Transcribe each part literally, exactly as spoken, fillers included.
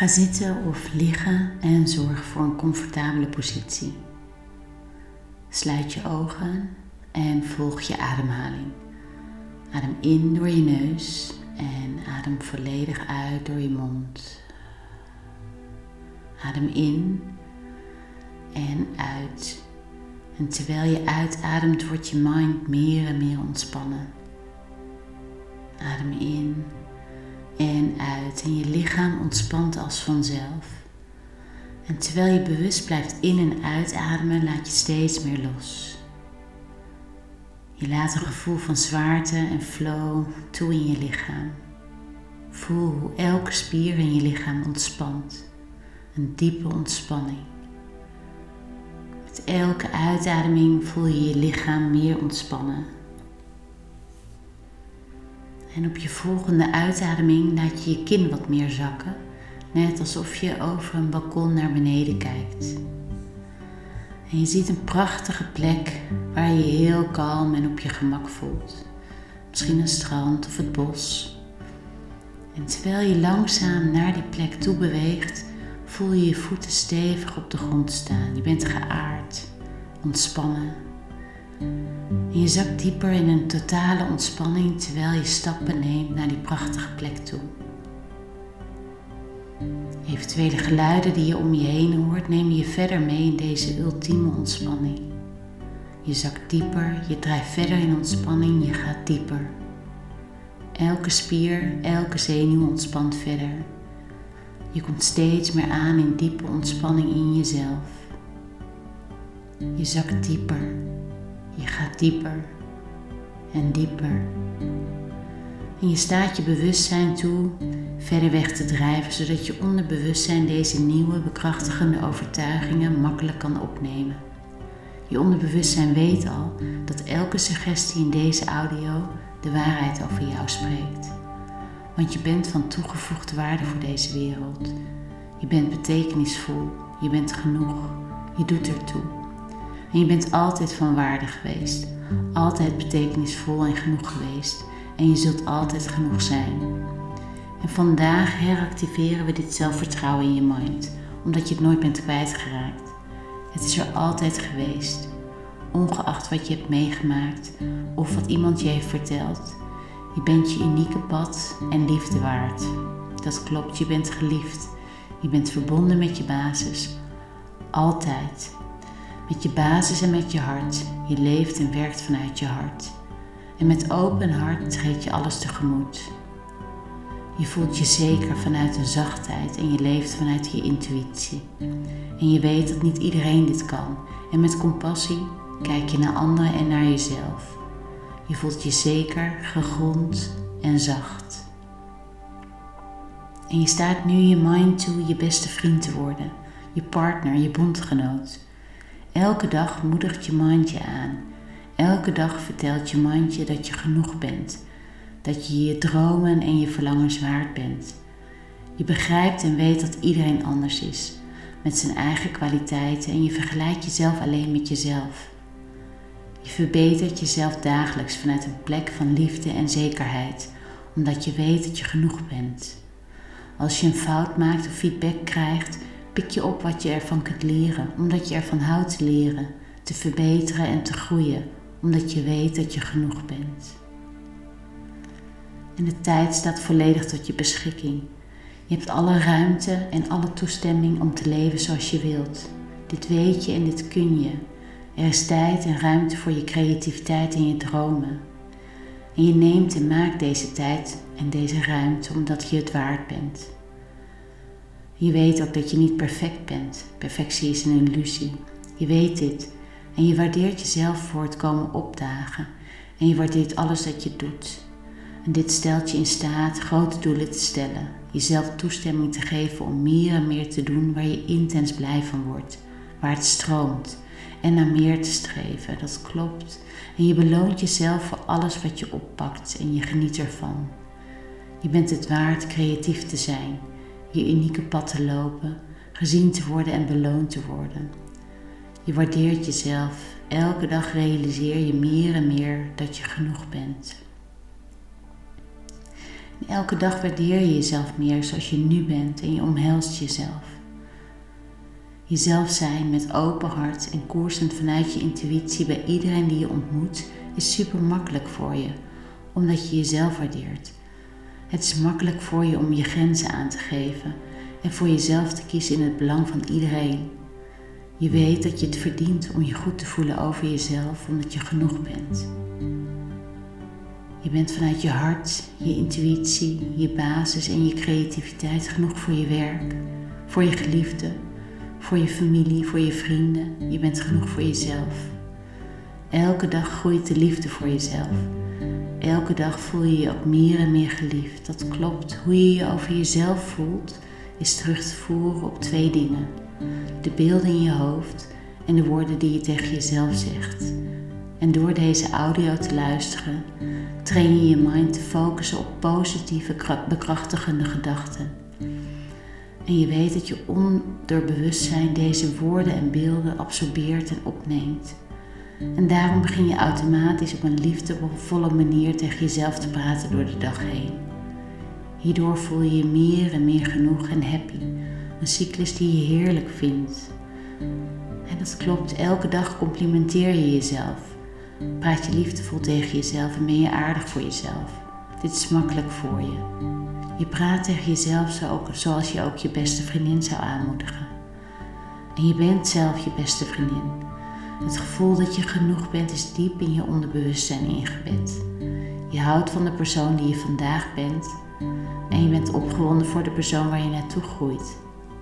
Ga zitten of liggen en zorg voor een comfortabele positie. Sluit je ogen en volg je ademhaling. Adem in door je neus en adem volledig uit door je mond. Adem in en uit. En terwijl je uitademt wordt je mind meer en meer ontspannen. Adem in en uit en je lichaam ontspant als vanzelf. En terwijl je bewust blijft in- en uitademen, laat je steeds meer los. Je laat een gevoel van zwaarte en flow toe in je lichaam. Voel hoe elke spier in je lichaam ontspant. Een diepe ontspanning. Met elke uitademing voel je je lichaam meer ontspannen. En op je volgende uitademing laat je je kin wat meer zakken. Net alsof je over een balkon naar beneden kijkt. En je ziet een prachtige plek waar je je heel kalm en op je gemak voelt. Misschien een strand of het bos. En terwijl je langzaam naar die plek toe beweegt, voel je je voeten stevig op de grond staan. Je bent geaard, ontspannen. En je zakt dieper in een totale ontspanning terwijl je stappen neemt naar die prachtige plek toe. Eventuele geluiden die je om je heen hoort, neem je verder mee in deze ultieme ontspanning. Je zakt dieper, je drijft verder in ontspanning, je gaat dieper. Elke spier, elke zenuw ontspant verder. Je komt steeds meer aan in diepe ontspanning in jezelf. Je zakt dieper, je gaat dieper en dieper. En je staat je bewustzijn toe verder weg te drijven, zodat je onderbewustzijn deze nieuwe bekrachtigende overtuigingen makkelijk kan opnemen. Je onderbewustzijn weet al dat elke suggestie in deze audio de waarheid over jou spreekt. Want je bent van toegevoegde waarde voor deze wereld. Je bent betekenisvol, je bent genoeg, je doet ertoe. En je bent altijd van waarde geweest, altijd betekenisvol en genoeg geweest. En je zult altijd genoeg zijn. En vandaag heractiveren we dit zelfvertrouwen in je mind, omdat je het nooit bent kwijtgeraakt. Het is er altijd geweest, ongeacht wat je hebt meegemaakt of wat iemand je heeft verteld. Je bent je unieke pad en liefde waard. Dat klopt, je bent geliefd. Je bent verbonden met je basis. Altijd. Met je basis en met je hart. Je leeft en werkt vanuit je hart. En met open hart treed je alles tegemoet. Je voelt je zeker vanuit een zachtheid en je leeft vanuit je intuïtie. En je weet dat niet iedereen dit kan. En met compassie kijk je naar anderen en naar jezelf. Je voelt je zeker, gegrond en zacht. En je staat nu je mind toe je beste vriend te worden. Je partner, je bondgenoot. Elke dag moedigt je mind je aan. Elke dag vertelt je mind je dat je genoeg bent. Dat je je dromen en je verlangens waard bent. Je begrijpt en weet dat iedereen anders is. Met zijn eigen kwaliteiten en je vergelijkt jezelf alleen met jezelf. Je verbetert jezelf dagelijks vanuit een plek van liefde en zekerheid. Omdat je weet dat je genoeg bent. Als je een fout maakt of feedback krijgt, pik je op wat je ervan kunt leren. Omdat je ervan houdt te leren, te verbeteren en te groeien. Omdat je weet dat je genoeg bent. En de tijd staat volledig tot je beschikking. Je hebt alle ruimte en alle toestemming om te leven zoals je wilt. Dit weet je en dit kun je. Er is tijd en ruimte voor je creativiteit en je dromen. En je neemt en maakt deze tijd en deze ruimte omdat je het waard bent. Je weet ook dat je niet perfect bent. Perfectie is een illusie. Je weet dit. En je waardeert jezelf voor het komen opdagen. En je waardeert alles dat je doet. En dit stelt je in staat grote doelen te stellen. Jezelf toestemming te geven om meer en meer te doen waar je intens blij van wordt. Waar het stroomt. En naar meer te streven. Dat klopt. En je beloont jezelf voor alles wat je oppakt. En je geniet ervan. Je bent het waard creatief te zijn. Je unieke pad te lopen. Gezien te worden en beloond te worden. Je waardeert jezelf. Elke dag realiseer je meer en meer dat je genoeg bent. En elke dag waardeer je jezelf meer zoals je nu bent en je omhelst jezelf. Jezelf zijn met open hart en koersend vanuit je intuïtie bij iedereen die je ontmoet is super makkelijk voor je, omdat je jezelf waardeert. Het is makkelijk voor je om je grenzen aan te geven en voor jezelf te kiezen in het belang van iedereen. Je weet dat je het verdient om je goed te voelen over jezelf, omdat je genoeg bent. Je bent vanuit je hart, je intuïtie, je basis en je creativiteit genoeg voor je werk, voor je geliefde, voor je familie, voor je vrienden. Je bent genoeg voor jezelf. Elke dag groeit de liefde voor jezelf. Elke dag voel je je ook meer en meer geliefd. Dat klopt. Hoe je je over jezelf voelt is terug te voeren op twee dingen. De beelden in je hoofd en de woorden die je tegen jezelf zegt. En door deze audio te luisteren, train je je mind te focussen op positieve, bekrachtigende gedachten. En je weet dat je onderbewustzijn deze woorden en beelden absorbeert en opneemt. En daarom begin je automatisch op een liefdevolle manier tegen jezelf te praten door de dag heen. Hierdoor voel je je meer en meer genoeg en happy. Een cyclus die je heerlijk vindt. En dat klopt, elke dag complimenteer je jezelf. Praat je liefdevol tegen jezelf en ben je aardig voor jezelf. Dit is makkelijk voor je. Je praat tegen jezelf zo ook, zoals je ook je beste vriendin zou aanmoedigen. En je bent zelf je beste vriendin. Het gevoel dat je genoeg bent is diep in je onderbewustzijn ingebed. Je houdt van de persoon die je vandaag bent en je bent opgewonden voor de persoon waar je naartoe groeit.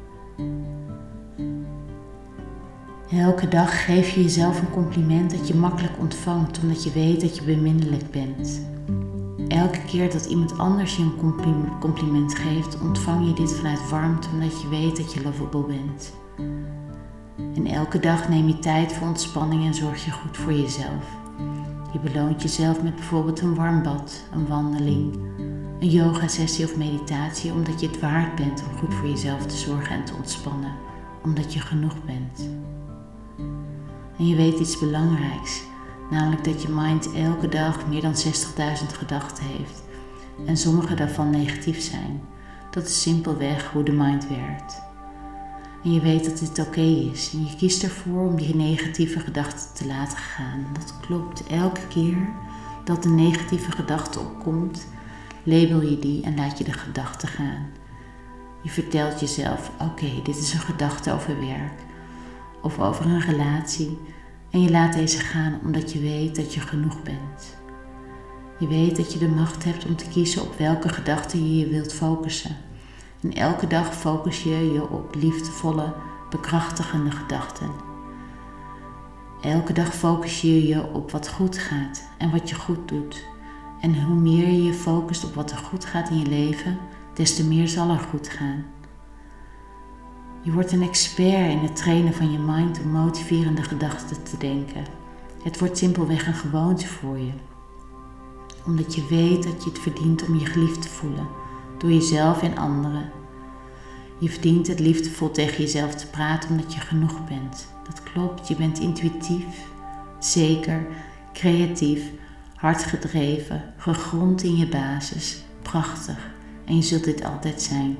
Elke dag geef je jezelf een compliment dat je makkelijk ontvangt omdat je weet dat je beminnelijk bent. Elke keer dat iemand anders je een compliment geeft, ontvang je dit vanuit warmte omdat je weet dat je lovable bent. En elke dag neem je tijd voor ontspanning en zorg je goed voor jezelf. Je beloont jezelf met bijvoorbeeld een warm bad, een wandeling, een yoga sessie of meditatie omdat je het waard bent om goed voor jezelf te zorgen en te ontspannen, omdat je genoeg bent. En je weet iets belangrijks, namelijk dat je mind elke dag meer dan zestigduizend gedachten heeft en sommige daarvan negatief zijn. Dat is simpelweg hoe de mind werkt. En je weet dat dit oké is en je kiest ervoor om die negatieve gedachten te laten gaan. Dat klopt, elke keer dat een negatieve gedachte opkomt, label je die en laat je de gedachte gaan. Je vertelt jezelf, oké, okay, dit is een gedachte over werk of over een relatie en je laat deze gaan omdat je weet dat je genoeg bent. Je weet dat je de macht hebt om te kiezen op welke gedachten je je wilt focussen. En elke dag focus je je op liefdevolle, bekrachtigende gedachten. Elke dag focus je je op wat goed gaat en wat je goed doet. En hoe meer je je focust op wat er goed gaat in je leven, des te meer zal er goed gaan. Je wordt een expert in het trainen van je mind om motiverende gedachten te denken. Het wordt simpelweg een gewoonte voor je. Omdat je weet dat je het verdient om je geliefd te voelen, door jezelf en anderen. Je verdient het liefdevol tegen jezelf te praten omdat je genoeg bent. Dat klopt, je bent intuïtief, zeker, creatief, hardgedreven, gegrond in je basis, prachtig en je zult dit altijd zijn.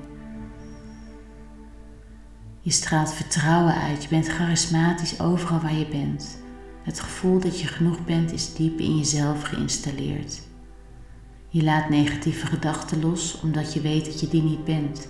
Je straalt vertrouwen uit, je bent charismatisch overal waar je bent. Het gevoel dat je genoeg bent is diep in jezelf geïnstalleerd. Je laat negatieve gedachten los omdat je weet dat je die niet bent.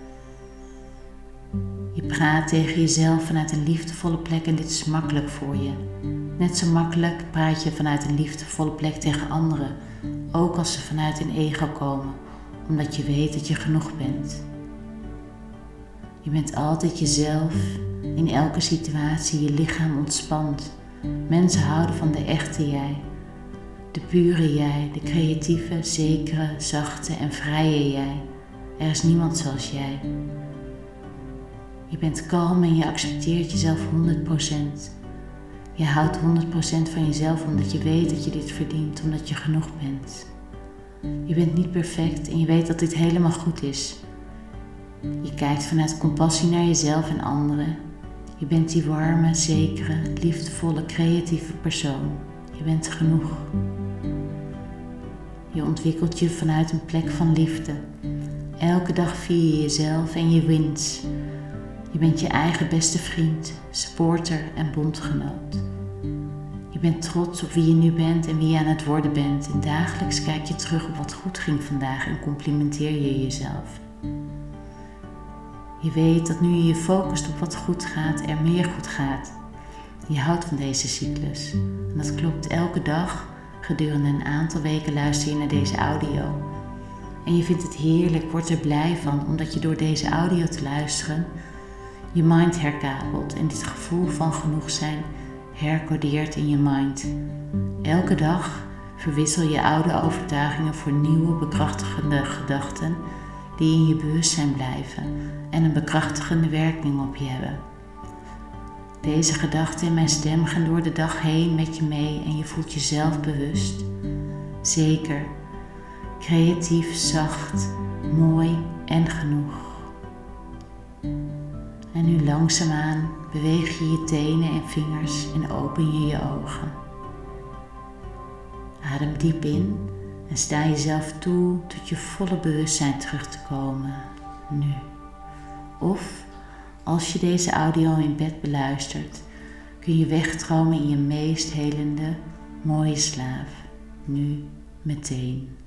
Je praat tegen jezelf vanuit een liefdevolle plek en dit is makkelijk voor je. Net zo makkelijk praat je vanuit een liefdevolle plek tegen anderen, ook als ze vanuit een ego komen, omdat je weet dat je genoeg bent. Je bent altijd jezelf, in elke situatie je lichaam ontspant. Mensen houden van de echte jij, de pure jij, de creatieve, zekere, zachte en vrije jij. Er is niemand zoals jij. Je bent kalm en je accepteert jezelf honderd procent. Je houdt honderd procent van jezelf omdat je weet dat je dit verdient, omdat je genoeg bent. Je bent niet perfect en je weet dat dit helemaal goed is. Je kijkt vanuit compassie naar jezelf en anderen. Je bent die warme, zekere, liefdevolle, creatieve persoon. Je bent genoeg. Je ontwikkelt je vanuit een plek van liefde. Elke dag vier je jezelf en je wins. Je bent je eigen beste vriend, supporter en bondgenoot. Je bent trots op wie je nu bent en wie je aan het worden bent. En dagelijks kijk je terug op wat goed ging vandaag en complimenteer je jezelf. Je weet dat nu je je focust op wat goed gaat, er meer goed gaat. Je houdt van deze cyclus. En dat klopt elke dag. Gedurende een aantal weken luister je naar deze audio. En je vindt het heerlijk, wordt er blij van, omdat je door deze audio te luisteren je mind herkabelt en dit gevoel van genoeg zijn hercodeert in je mind. Elke dag verwissel je oude overtuigingen voor nieuwe bekrachtigende gedachten die in je bewustzijn blijven en een bekrachtigende werking op je hebben. Deze gedachten en mijn stem gaan door de dag heen met je mee en je voelt jezelf bewust, zeker, creatief, zacht, mooi en genoeg. En nu langzaamaan beweeg je je tenen en vingers en open je je ogen. Adem diep in en sta jezelf toe tot je volle bewustzijn terug te komen, nu. Of, als je deze audio in bed beluistert, kun je wegdromen in je meest helende, mooie slaap, nu, meteen.